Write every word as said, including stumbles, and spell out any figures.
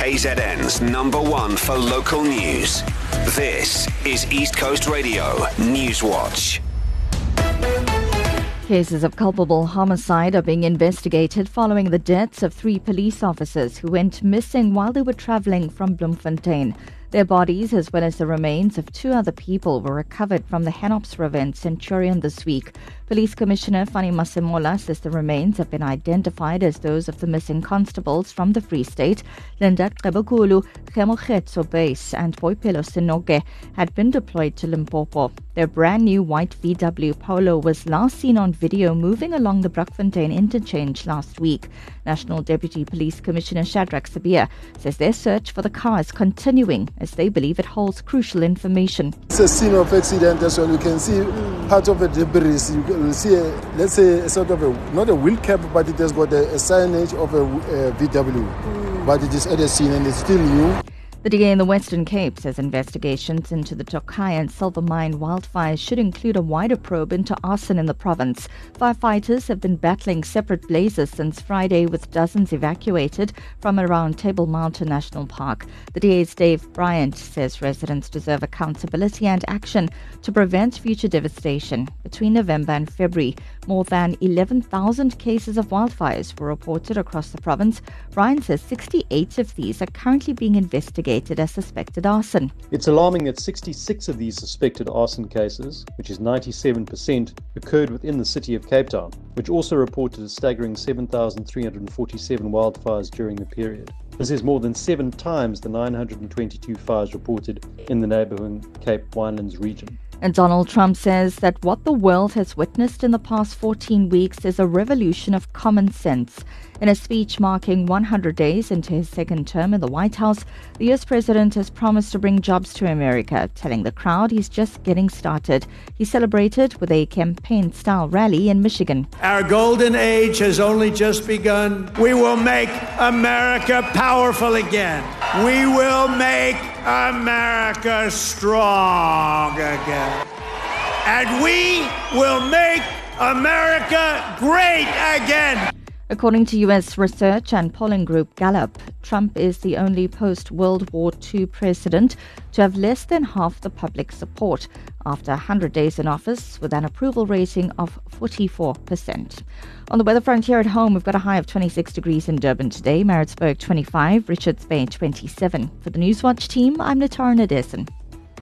K Z N's number one for local news. This is East Coast Radio News Watch. Cases of culpable homicide are being investigated following the deaths of three police officers who went missing while they were travelling from Bloemfontein. Their bodies, as well as the remains of two other people, were recovered from the Henops River in Centurion this week. Police Commissioner Fanny Masemola says the remains have been identified as those of the missing constables from the Free State. Linda Qebekulu, Gemokgetso Base and Boipelo Sinoke had been deployed to Limpopo. Their brand new white V W Polo was last seen on video moving along the Brockfontein interchange last week. National Deputy Police Commissioner Shadrack Sabia says their search for the car is continuing as they believe it holds crucial information. It's a scene of accident as well. You can see part of the debris. You can see, a, let's say, a sort of a, not a wheel cap, but it has got a, a signage of a, a V W. Mm. But it is at the scene and it's still new. The D A in the Western Cape says investigations into the Tokai and Silver Mine wildfires should include a wider probe into arson in the province. Firefighters have been battling separate blazes since Friday, with dozens evacuated from around Table Mountain National Park. The D A's Dave Bryant says residents deserve accountability and action to prevent future devastation. Between November and February, more than eleven thousand cases of wildfires were reported across the province. Bryant says sixty-eight of these are currently being investigated as suspected arson. It's alarming that sixty-six of these suspected arson cases, which is ninety-seven percent, occurred within the city of Cape Town, which also reported a staggering seven thousand three hundred forty-seven wildfires during the period. This is more than seven times the nine hundred twenty-two fires reported in the neighbouring Cape Winelands region. And Donald Trump says that what the world has witnessed in the past fourteen weeks is a revolution of common sense. In a speech marking one hundred days into his second term in the White House, the U S president has promised to bring jobs to America, telling the crowd he's just getting started. He celebrated with a campaign-style rally in Michigan. Our golden age has only just begun. We will make America powerful again. We will make America strong again. And we will make America great again. According to U S research and polling group Gallup, Trump is the only post-World War Two president to have less than half the public support after one hundred days in office, with an approval rating of forty-four percent. On the weather front here at home, we've got a high of twenty-six degrees in Durban today, Maritzburg twenty-five, Richards Bay twenty-seven. For the Newswatch team, I'm Natara Nadesan.